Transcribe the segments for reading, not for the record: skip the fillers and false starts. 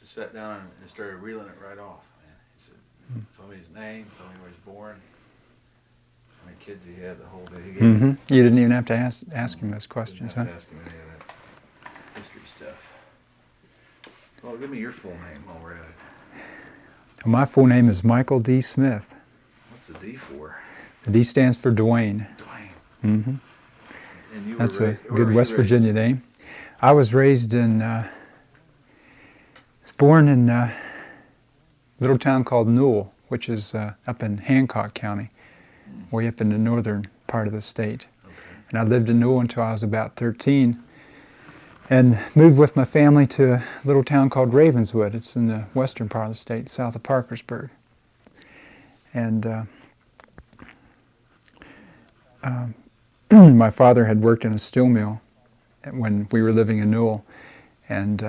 sat down and started reeling it right off, man. He said, told me his name, told me where he was born, how many kids he had, the whole day. He gave me, You didn't even have to ask him those questions, didn't huh? have to ask him any of that history stuff. Well, give me your full name while we're at it. My full name is Michael D. Smith. What's the D for? The D stands for Dwayne. Dwayne. And you That's were a where good were West you raised? Virginia name. I was raised in, was born in a little town called Newell, which is up in Hancock County, way up in the northern part of the state. Okay. And I lived in Newell until I was about 13, and moved with my family to a little town called Ravenswood. It's in the western part of the state, south of Parkersburg. And my father had worked in a steel mill when we were living in Newell, and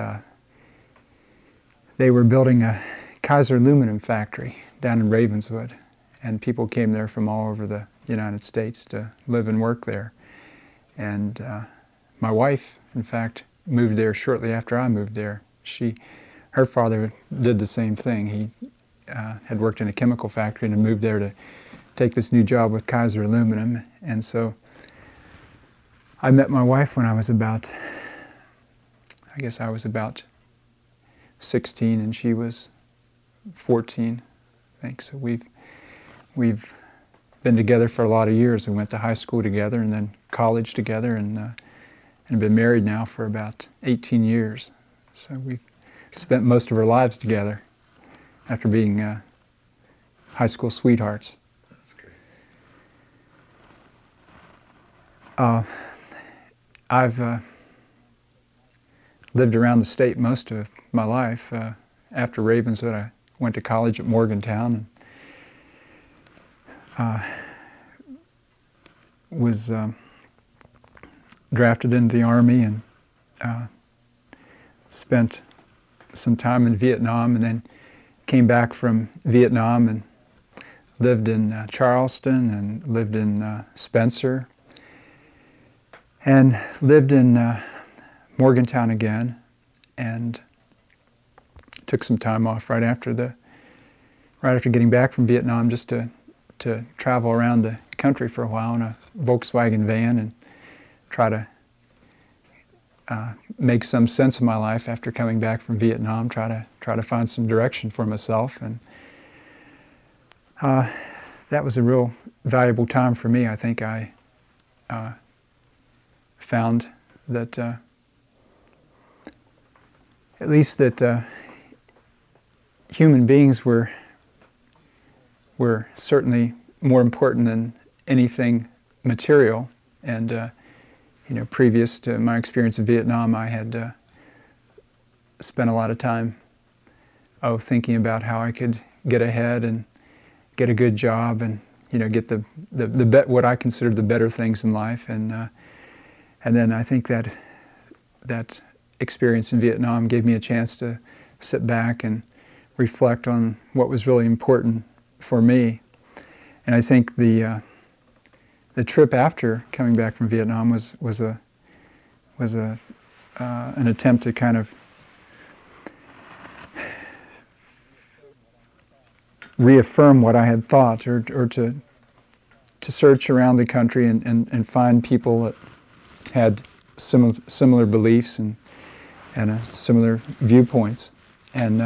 they were building a Kaiser aluminum factory down in Ravenswood, and people came there from all over the United States to live and work there. And my wife, in fact, moved there shortly after I moved there. Her father did the same thing. He had worked in a chemical factory and had moved there to take this new job with Kaiser Aluminum. And so I met my wife when I was about 16 and she was 14, I think. So we've been together for a lot of years. We went to high school together and then college together, and been married now for about 18 years. So we've spent most of our lives together after being high school sweethearts. That's great. I've lived around the state most of my life. After Ravenswood, I went to college at Morgantown and was drafted into the Army and spent some time in Vietnam, and then came back from Vietnam and lived in Charleston and lived in Spencer and lived in Morgantown again, and took some time off right after getting back from Vietnam, just to travel around the country for a while in a Volkswagen van and try to make some sense of my life after coming back from Vietnam. Try to find some direction for myself, and that was a real valuable time for me. I think I found that at least that human beings were certainly more important than anything material. And previous to my experience in Vietnam, I had spent a lot of time thinking about how I could get ahead and get a good job and get the what I considered the better things in life. And then I think that experience in Vietnam gave me a chance to sit back and reflect on what was really important for me. And I think the trip after coming back from Vietnam was an attempt to kind of reaffirm what I had thought, or to search around the country and find people that had similar beliefs and similar viewpoints. And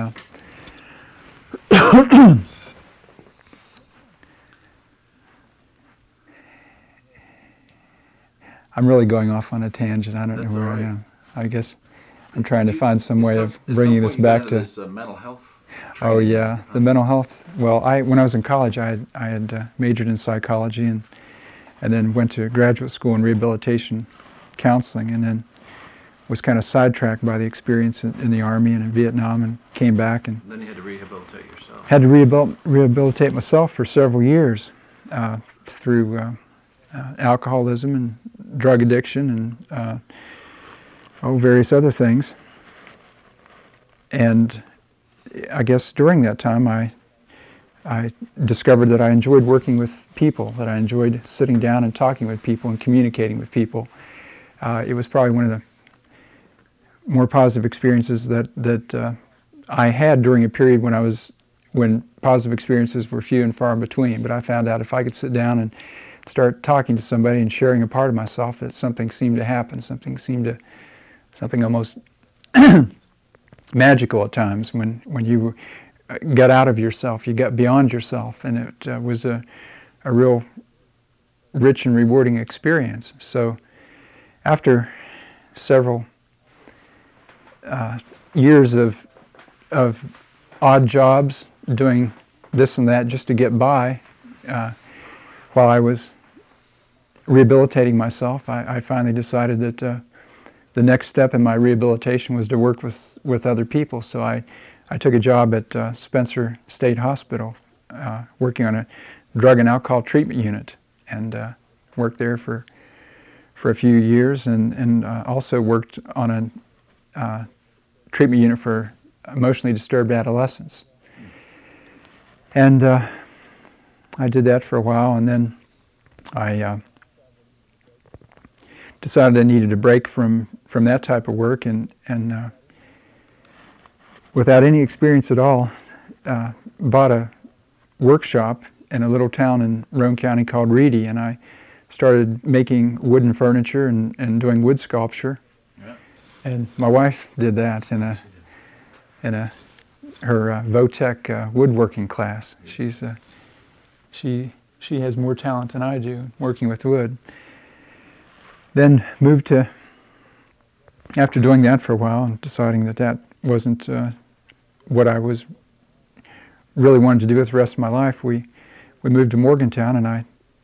I'm really going off on a tangent. I don't know where I am. I guess I'm trying to find some way of bringing this back to this mental health training. Oh yeah, the mental health. Well, when I was in college, I had majored in psychology and then went to graduate school in rehabilitation counseling, and then was kind of sidetracked by the experience in the Army and in Vietnam, and came back and then you had to rehabilitate yourself. Had to rehabilitate myself for several years through alcoholism and drug addiction and various other things. And I guess during that time I discovered that I enjoyed working with people, that I enjoyed sitting down and talking with people and communicating with people. It was probably one of the more positive experiences that I had during a period when positive experiences were few and far between. But I found out if I could sit down and start talking to somebody and sharing a part of myself, that something seemed to happen. Something almost magical at times when you got out of yourself, you got beyond yourself, and it was a real rich and rewarding experience. So after several years of odd jobs, doing this and that just to get by, while I was rehabilitating myself, I finally decided that the next step in my rehabilitation was to work with other people. So I took a job at Spencer State Hospital, working on a drug and alcohol treatment unit, and worked there for a few years, and also worked on a treatment unit for emotionally disturbed adolescents. And I did that for a while, and then I decided I needed a break from that type of work, and without any experience at all, bought a workshop in a little town in Roane County called Reedy, and I started making wooden furniture and doing wood sculpture. Yeah. And my wife did that in her Votech woodworking class. She has more talent than I do working with wood. Then moved to, after doing that for a while and deciding that wasn't what I was really wanted to do with the rest of my life, we moved to Morgantown, and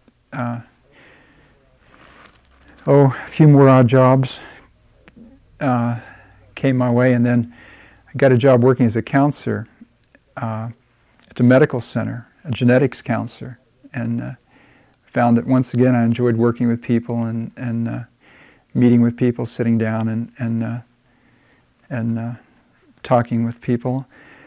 a few more odd jobs came my way, and then I got a job working as a counselor at a medical center, a genetics counselor, and found that once again I enjoyed working with people and meeting with people, sitting down and talking with people.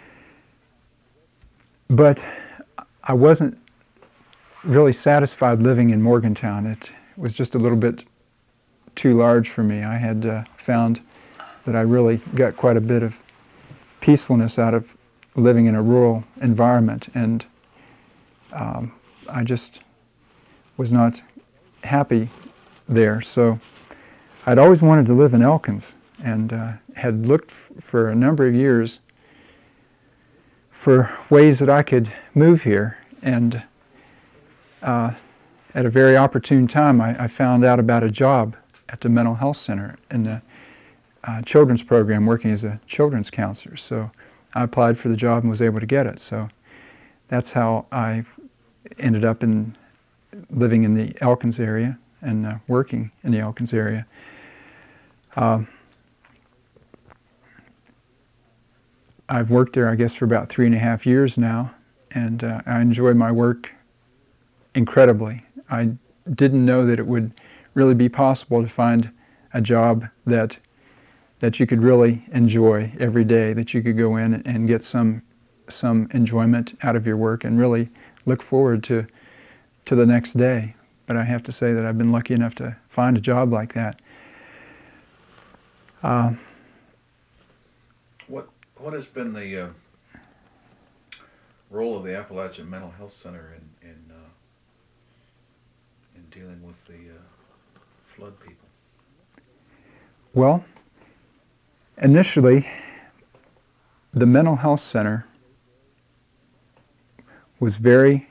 But I wasn't really satisfied living in Morgantown. It was just a little bit too large for me. I had found that I really got quite a bit of peacefulness out of living in a rural environment, and I just was not happy there. So I'd always wanted to live in Elkins, and had looked for a number of years for ways that I could move here. And at a very opportune time, I found out about a job at the mental health center in the children's program, working as a children's counselor. So I applied for the job and was able to get it. So that's how I ended up living in the Elkins area and working in the Elkins area. I've worked there, I guess, for about 3.5 years now, and I enjoy my work incredibly. I didn't know that it would really be possible to find a job that you could really enjoy every day, that you could go in and get some enjoyment out of your work and really look forward to the next day. But I have to say that I've been lucky enough to find a job like that. What has been the role of the Appalachian Mental Health Center in dealing with the flood people? Well, initially, the Mental Health Center was very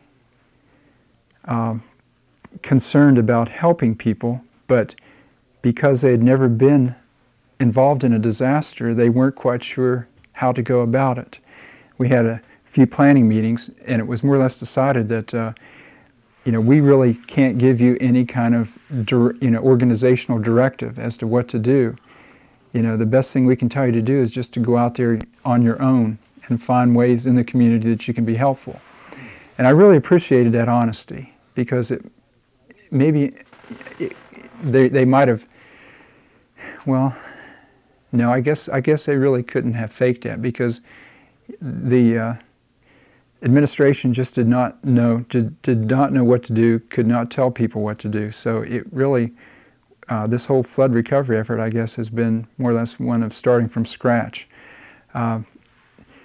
concerned about helping people, but because they had never been involved in a disaster, they weren't quite sure how to go about it. We had a few planning meetings, and it was more or less decided that we really can't give you any kind of organizational directive as to what to do. The best thing we can tell you to do is just to go out there on your own and find ways in the community that you can be helpful. And I really appreciated that honesty, because they might have, no, I guess they really couldn't have faked that, because the administration just did not know what to do, could not tell people what to do. So it really, this whole flood recovery effort, I guess, has been more or less one of starting from scratch.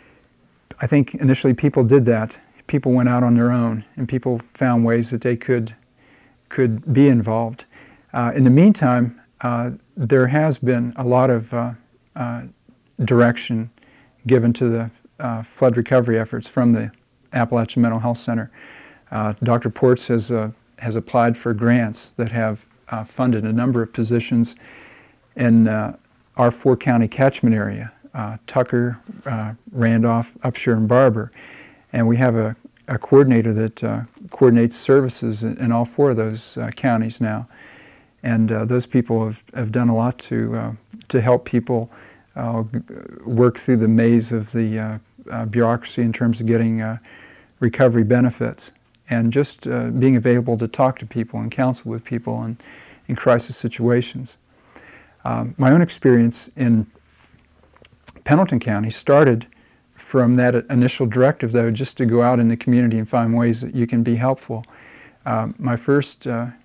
I think initially people did that. People went out on their own, and people found ways that they could be involved. In the meantime, there has been a lot of direction given to the flood recovery efforts from the Appalachian Mental Health Center. Dr. Ports has applied for grants that have funded a number of positions in our four-county catchment area, Tucker, Randolph, Upshur, and Barber. And we have a coordinator that coordinates services in all four of those counties now. And those people have done a lot to help people work through the maze of the bureaucracy in terms of getting recovery benefits, and just being available to talk to people and counsel with people in crisis situations. My own experience in Pendleton County started from that initial directive, though, just to go out in the community and find ways that you can be helpful. My first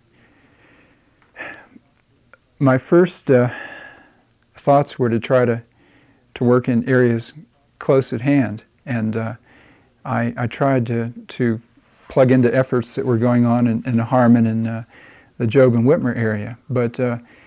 thoughts were to try to work in areas close at hand, and I tried to plug into efforts that were going on in Harmon and the Job and Whitmer area. But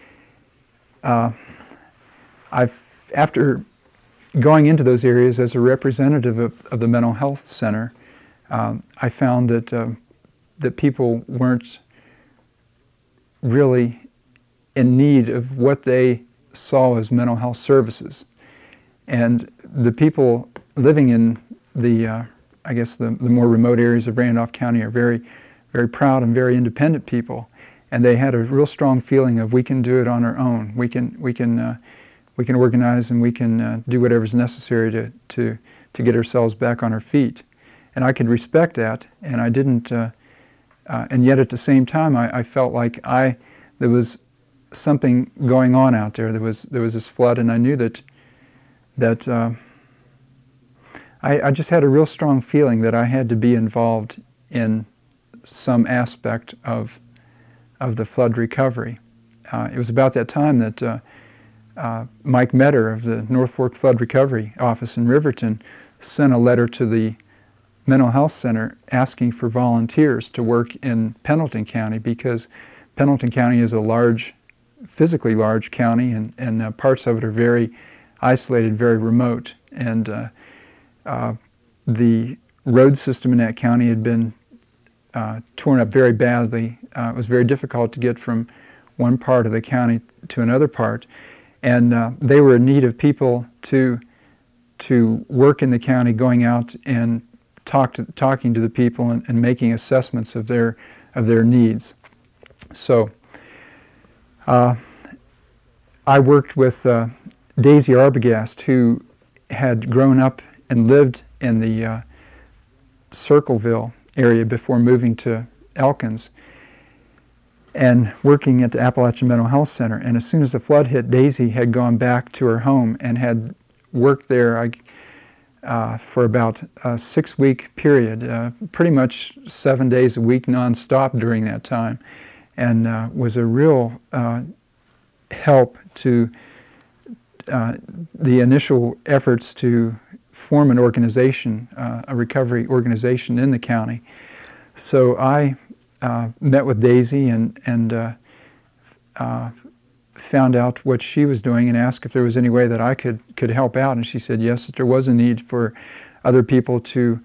after going into those areas as a representative of the mental health center, I found that people weren't really in need of what they saw as mental health services. And the people living in the more remote areas of Randolph County are very, very proud and very independent people, and they had a real strong feeling of, we can do it on our own. We can organize, and we can do whatever's necessary to get ourselves back on our feet. And I could respect that, and I didn't. And yet at the same time, I felt like there was something going on out there. There was this flood, and I knew that I just had a real strong feeling that I had to be involved in some aspect of the flood recovery. It was about that time that Mike Metter of the North Fork Flood Recovery Office in Riverton sent a letter to the Mental Health Center asking for volunteers to work in Pendleton County, because Pendleton County is a physically large county, and parts of it are very isolated, very remote. And the road system in that county had been torn up very badly. It was very difficult to get from one part of the county to another part. And they were in need of people to work in the county, going out and talking to the people and making assessments of their needs. So I worked with Daisy Arbogast, who had grown up and lived in the Circleville area before moving to Elkins, and working at the Appalachian Mental Health Center. And as soon as the flood hit, Daisy had gone back to her home and had worked there for about a 6-week period, pretty much 7 days a week nonstop during that time, and was a real help to the initial efforts to form an organization, a recovery organization in the county. So I met with Daisy and found out what she was doing and asked if there was any way that I could help out. And she said yes, that there was a need for other people to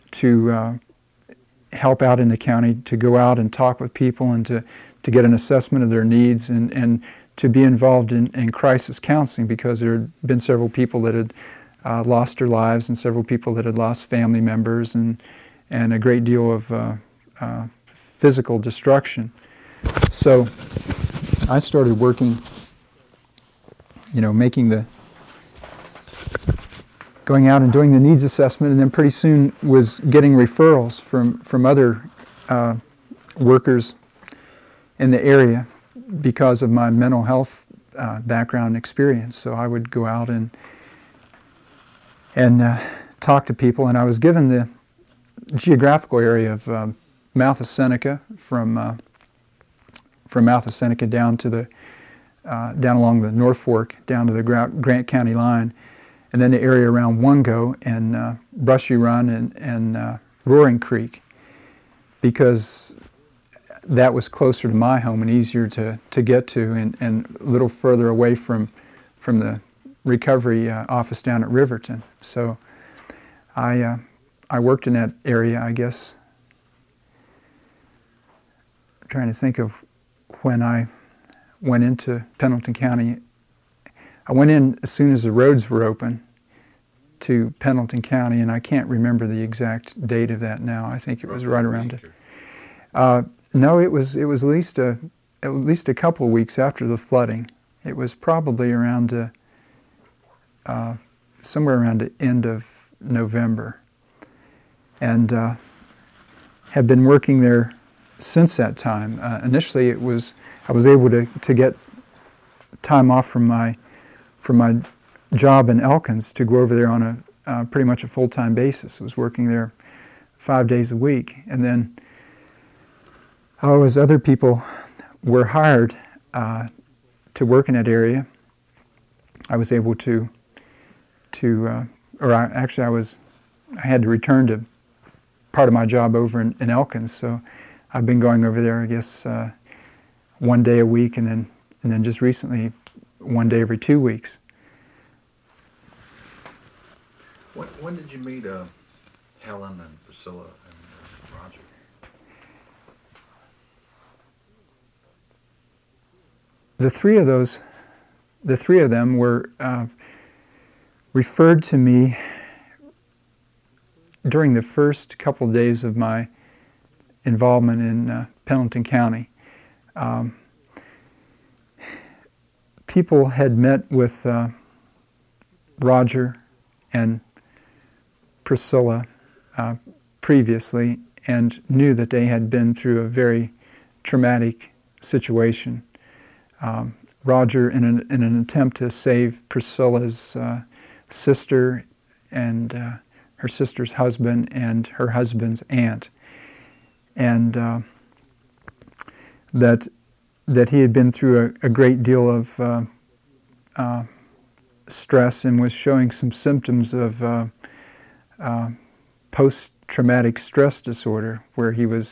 help out in the county, to go out and talk with people and to get an assessment of their needs, and to be involved in crisis counseling, because there had been several people that had lost their lives, and several people that had lost family members, and a great deal of physical destruction. So I started working, going out and doing the needs assessment, and then pretty soon was getting referrals from other workers in the area because of my mental health background and experience. So I would go out and talk to people, and I was given the geographical area of Mouth of Seneca, from Mouth of Seneca down to down along the North Fork, down to the Grant County line, and then the area around Wungo and Brushy Run and Roaring Creek, because that was closer to my home and easier to get to, and a little further away from the recovery office down at Riverton. So I worked in that area, I guess. I'm trying to think of when I went into Pendleton County. I went in as soon as the roads were open to Pendleton County, and I can't remember the exact date of that now. I think it was right around it. No, it was at least a couple of weeks after the flooding. It was probably around somewhere around the end of November, and have been working there since that time. Initially, I was able to get time off from my job in Elkins to go over there on a pretty much a full-time basis. I was working there 5 days a week, and then as other people were hired to work in that area, I was able I had to return to part of my job over in Elkins, so I've been going over there, I guess, 1 day a week, and then just recently 1 day every 2 weeks. When did you meet Helen and Priscilla and Roger? The three of them were referred to me during the first couple of days of my involvement in Pendleton County. People had met with Roger and Priscilla previously and knew that they had been through a very traumatic situation. Roger, in an attempt to save Priscilla's sister and her sister's husband and her husband's aunt, and that he had been through a great deal of stress and was showing some symptoms of post-traumatic stress disorder, where he was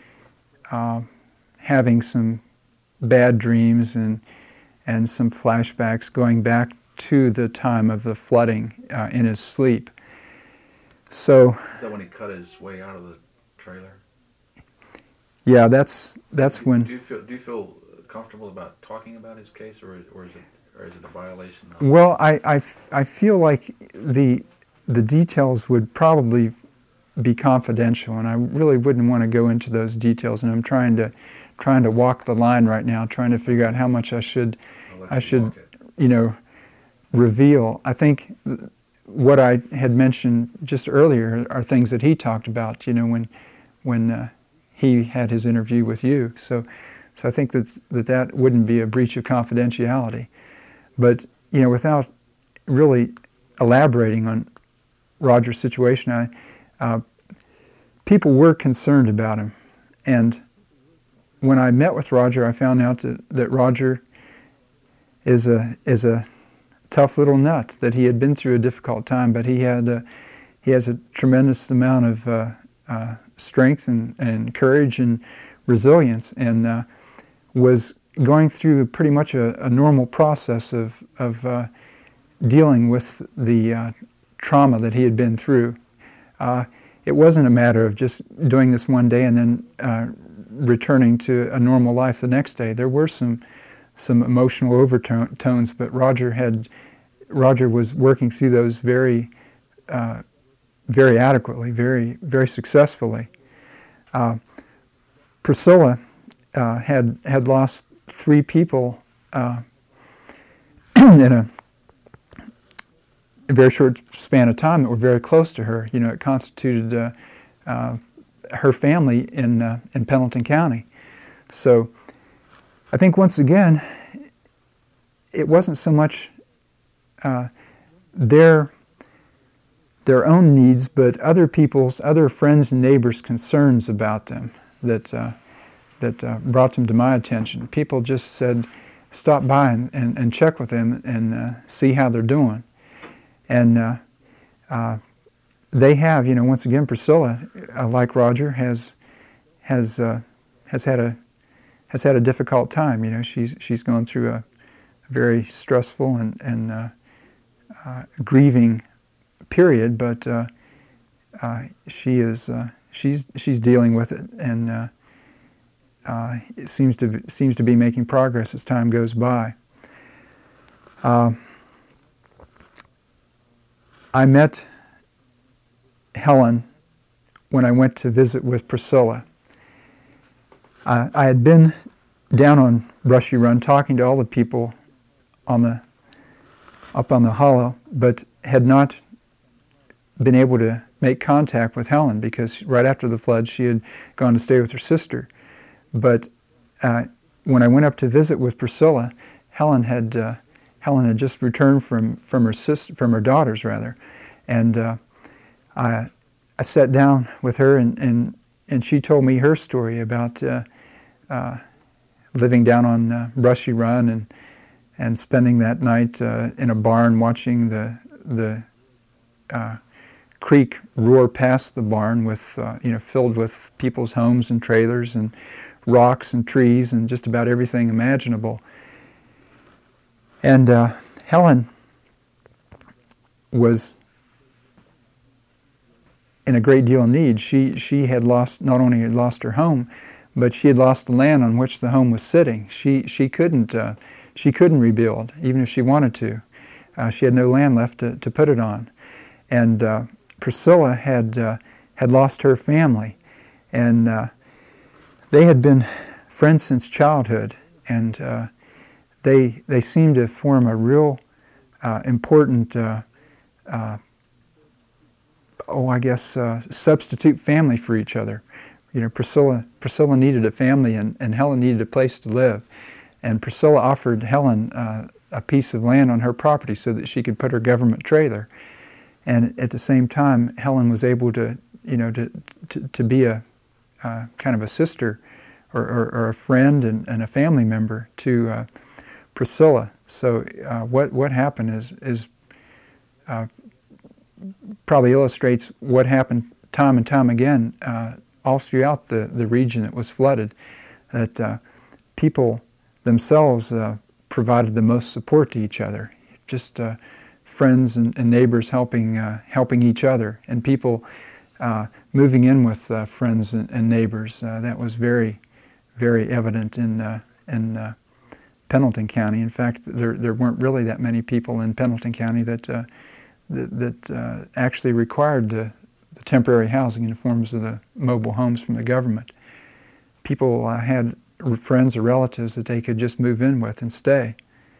having some bad dreams and some flashbacks going back to the time of the flooding in his sleep. So is that when he cut his way out of the trailer? Yeah, that's when. Do you feel comfortable about talking about his case, or is it a violation? Well, I feel like the details would probably be confidential, and I really wouldn't want to go into those details. And I'm trying to walk the line right now, trying to figure out how much I should reveal. I think what I had mentioned just earlier are things that he talked about, when he had his interview with you. So I think that wouldn't be a breach of confidentiality. But, without really elaborating on Roger's situation, people were concerned about him. And when I met with Roger, I found out that Roger is a tough little nut, that he had been through a difficult time, but he has a tremendous amount of strength and courage and resilience, and was going through pretty much a normal process of dealing with the trauma that he had been through. It wasn't a matter of just doing this one day and then returning to a normal life the next day. There were some emotional overtones, but Roger was working through those very very adequately, very, very successfully. Priscilla had lost 3 people in a very short span of time that were very close to her. It constituted her family in Pendleton County. So I think once again, it wasn't so much their own needs, but other friends and neighbors' concerns about them that brought them to my attention. People just said, stop by and check with them and see how they're doing. And they have, once again, Priscilla, like Roger, has had a difficult time. She's gone through a very stressful and grieving period, but she's dealing with it, and it seems to be making progress as time goes by. I met Helen when I went to visit with Priscilla. I had been down on Brushy Run talking to all the people up on the hollow, but had not been able to make contact with Helen because right after the flood she had gone to stay with her sister. But when I went up to visit with Priscilla, Helen had just returned from her daughters rather, and I sat down with her and she told me her story about living down on Brushy Run and spending that night in a barn watching the creek roar past the barn with filled with people's homes and trailers and rocks and trees and just about everything imaginable. And Helen was in a great deal of need. She had not only lost her home, but she had lost the land on which the home was sitting. She couldn't rebuild, even if she wanted to. She had no land left to put it on. And Priscilla had lost her family, and they had been friends since childhood, and they seemed to form a real important, substitute family for each other. Priscilla needed a family, and Helen needed a place to live. And Priscilla offered Helen a piece of land on her property so that she could put her government trailer. And at the same time, Helen was able to be a kind of a sister or a friend and a family member to Priscilla. So what happened is probably illustrates what happened time and time again all throughout the region that was flooded, that people themselves provided the most support to each other, just friends and neighbors helping each other, and people moving in with friends and neighbors. That was very, very evident in Pendleton County. In fact, there weren't really that many people in Pendleton County that actually required the temporary housing in the forms of the mobile homes from the government. People had friends or relatives that they could just move in with and stay.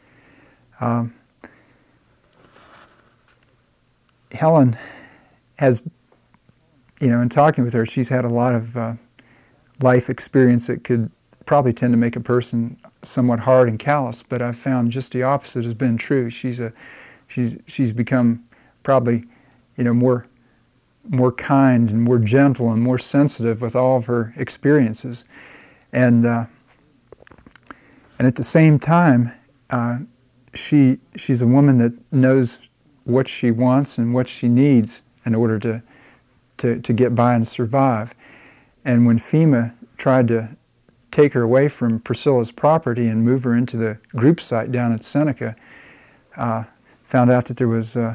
Helen has, in talking with her, she's had a lot of life experience that could probably tend to make a person somewhat hard and callous, but I've found just the opposite has been true. She's become probably, more kind and more gentle and more sensitive with all of her experiences, and at the same time, she's a woman that knows what she wants and what she needs in order to get by and survive. And when FEMA tried to take her away from Priscilla's property and move her into the group site down at Seneca, found out that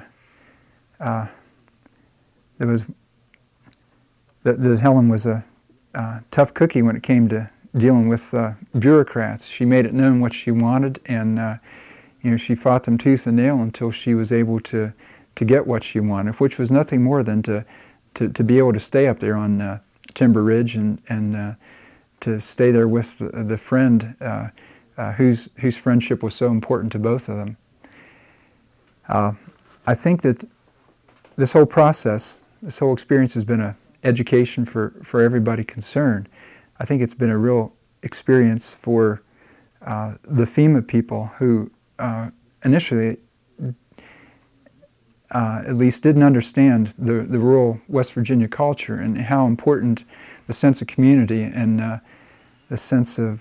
that Helen was a tough cookie when it came to dealing with bureaucrats. She made it known what she wanted, and she fought them tooth and nail until she was able to get what she wanted, which was nothing more than to be able to stay up there on Timber Ridge and to stay there with the friend whose friendship was so important to both of them. I think that this whole process, this whole experience has been an education for everybody concerned. I think it's been a real experience for the FEMA people who initially at least didn't understand the rural West Virginia culture and how important the sense of community and the sense of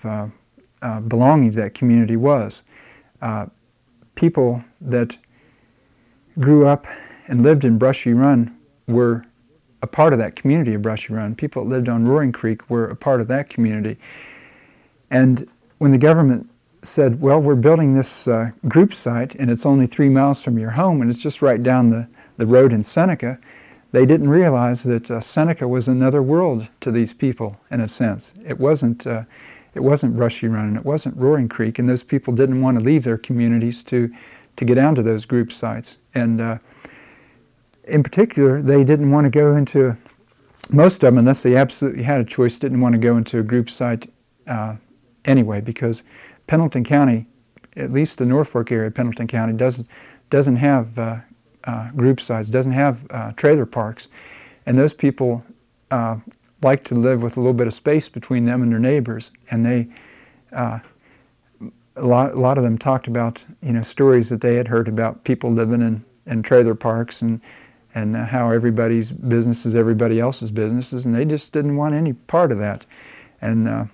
belonging to that community was. People that grew up and lived in Brushy Run were a part of that community of Brushy Run. People that lived on Roaring Creek were a part of that community. And when the government said, well, we're building this group site and it's only 3 miles from your home and it's just right down the road in Seneca, they didn't realize that Seneca was another world to these people, in a sense. It wasn't Brushy Run and it wasn't Roaring Creek, and those people didn't want to leave their communities to get down to those group sites. And in particular, they didn't want to go into, most of them, unless they absolutely had a choice, didn't want to go into a group site anyway, because Pendleton County, at least the Norfolk area of Pendleton County, doesn't have group sites, doesn't have trailer parks, and those people like to live with a little bit of space between them and their neighbors. And they, a lot of them talked about stories that they had heard about people living in trailer parks and how everybody's business is everybody else's businesses, and they just didn't want any part of that. And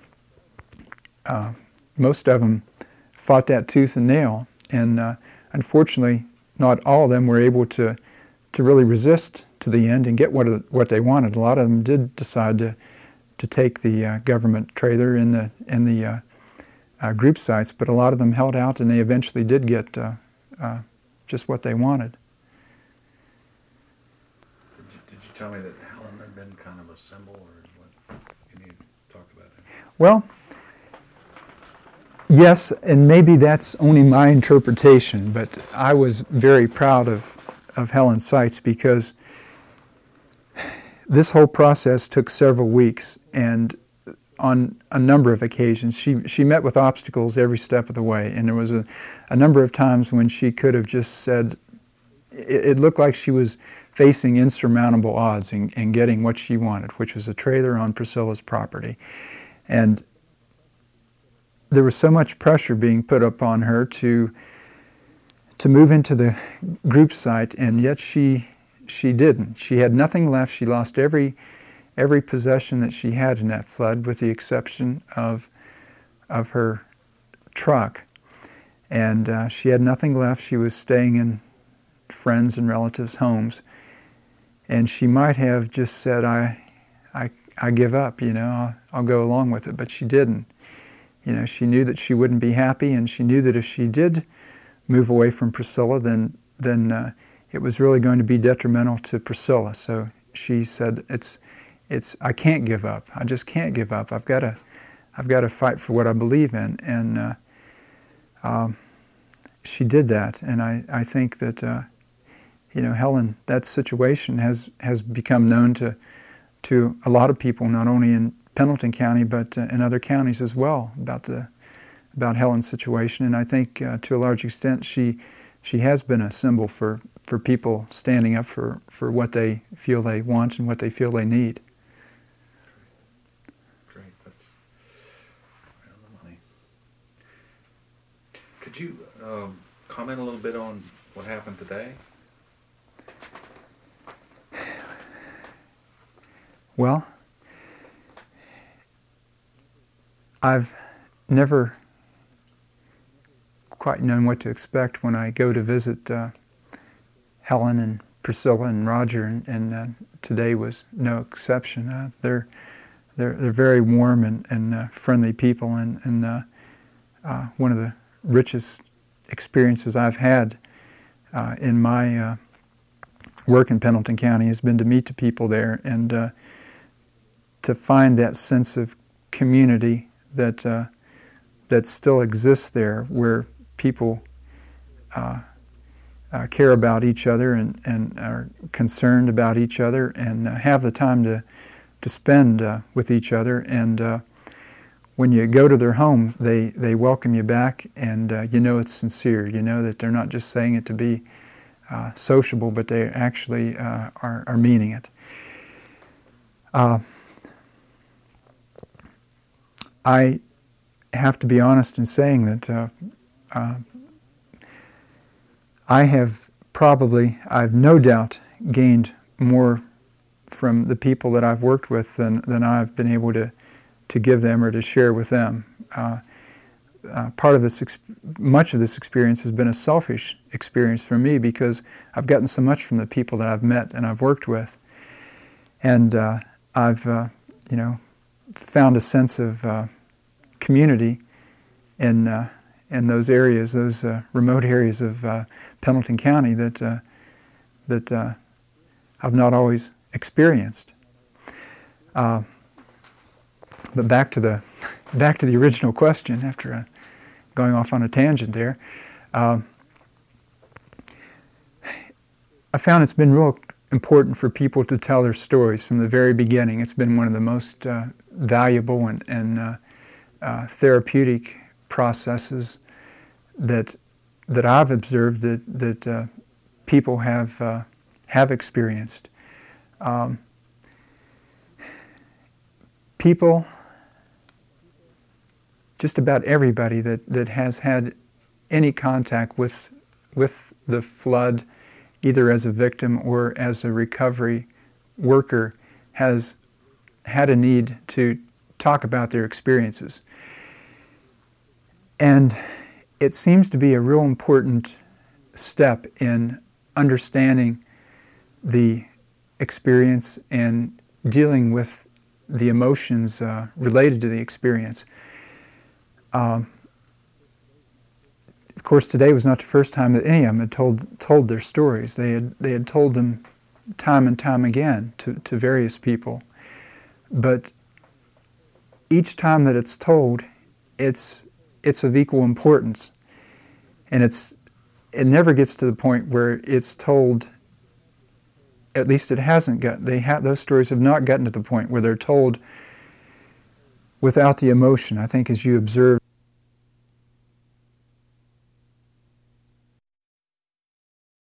most of them fought that tooth and nail, and unfortunately, not all of them were able to really resist to the end and get what they wanted. A lot of them did decide to take the government trailer in the group sites, but a lot of them held out, and they eventually did get just what they wanted. Did you tell me that Helen had been kind of a symbol, or what? Can you talk about that? Well, yes, and maybe that's only my interpretation, but I was very proud of Helen Seitz because this whole process took several weeks, and on a number of occasions she met with obstacles every step of the way, and there was a number of times when she could have just said, it looked like she was facing insurmountable odds in getting what she wanted, which was a trailer on Priscilla's property. And there was so much pressure being put upon her to move into the group site, and yet she didn't. She had nothing left. She lost every possession that she had in that flood, with the exception of her truck. And she had nothing left. She was staying in friends' and relatives' homes, and she might have just said, I give up, I'll go along with it, but she didn't. She knew that she wouldn't be happy, and she knew that if she did move away from Priscilla, then it was really going to be detrimental to Priscilla. So she said, I can't give up. I just can't give up. I've got to fight for what I believe in. And she did that. And I think that Helen, that situation has become known to a lot of people, not only in Pendleton County, but in other counties as well, about Helen's situation. And I think to a large extent she has been a symbol for people standing up for what they feel they want and what they feel they need. Great. That's right on the money. Could you comment a little bit on what happened today? Well, I've never quite known what to expect when I go to visit Helen and Priscilla and Roger, and today was no exception. They're very warm and friendly people, and one of the richest experiences I've had in my work in Pendleton County has been to meet the people there and to find that sense of community that still exists there, where people care about each other and are concerned about each other and have the time to spend with each other. And when you go to their home, they welcome you back, and it's sincere. You know that they're not just saying it to be sociable, but they actually are meaning it. I have to be honest in saying that I've no doubt gained more from the people that I've worked with than I've been able to give them or to share with them. part of much of this experience has been a selfish experience for me because I've gotten so much from the people that I've met and I've worked with, and I've found a sense of community in those areas, those remote areas of Pendleton County that I've not always experienced. But back to the original question, after going off on a tangent there, I found it's been real important for people to tell their stories from the very beginning. It's been one of the most valuable and therapeutic processes that I've observed that people have experienced. People, just about everybody that has had any contact with the flood, either as a victim or as a recovery worker, has had a need to talk about their experiences. And it seems to be a real important step in understanding the experience and dealing with the emotions related to the experience. Of course, today was not the first time that any of them had told their stories. They had told them time and time again to various people. But each time that it's told, it's of equal importance, and it never gets to the point where it's told. At least it hasn't got. Those stories have not gotten to the point where they're told without the emotion. I think, as you observe